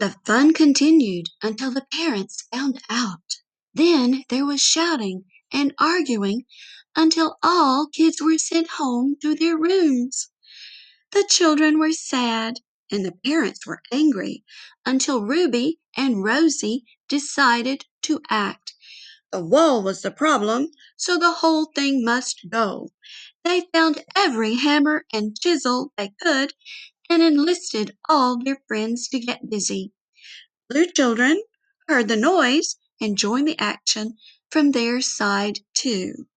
The fun continued until the parents found out. Then there was shouting and arguing until all kids were sent home to their rooms. The children were sad and the parents were angry until Ruby and Rosie decided to act. The wall was the problem, so the whole thing must go. They found every hammer and chisel they could and enlisted all their friends to get busy. Blue children heard the noise and joined the action from their side too.